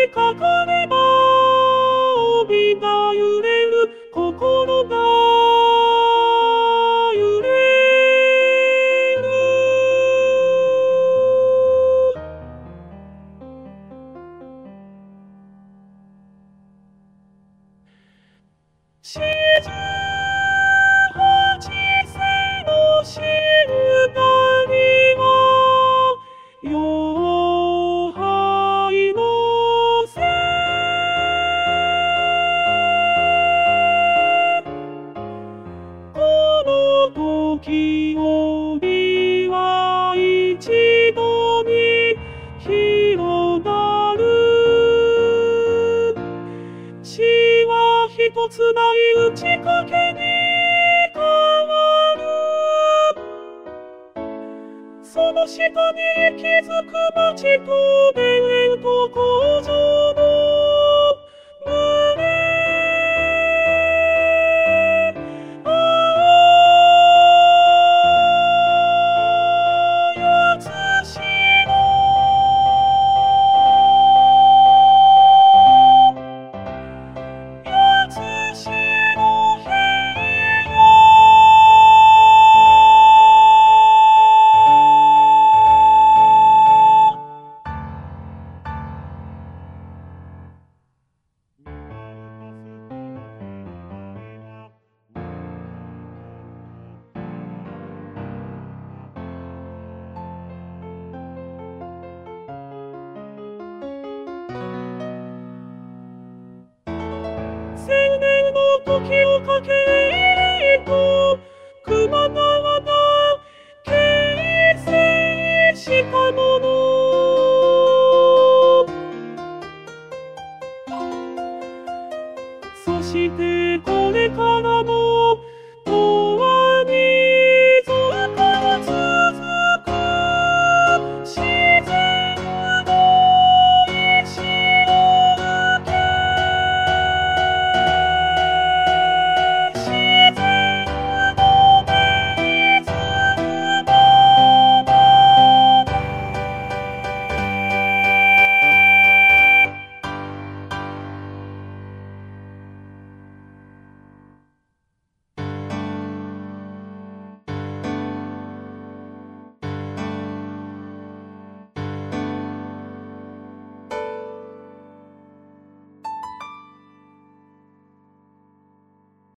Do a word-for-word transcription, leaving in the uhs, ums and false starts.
かかれば帯が揺れる心が揺れる四十八世の静かには妖怪のせこの時帯は一度に広がる死は一つない打ち掛けに変わるその下に息づく町と田園と工場の群れああやつしのやつしの平野青年の時をかけるとくまな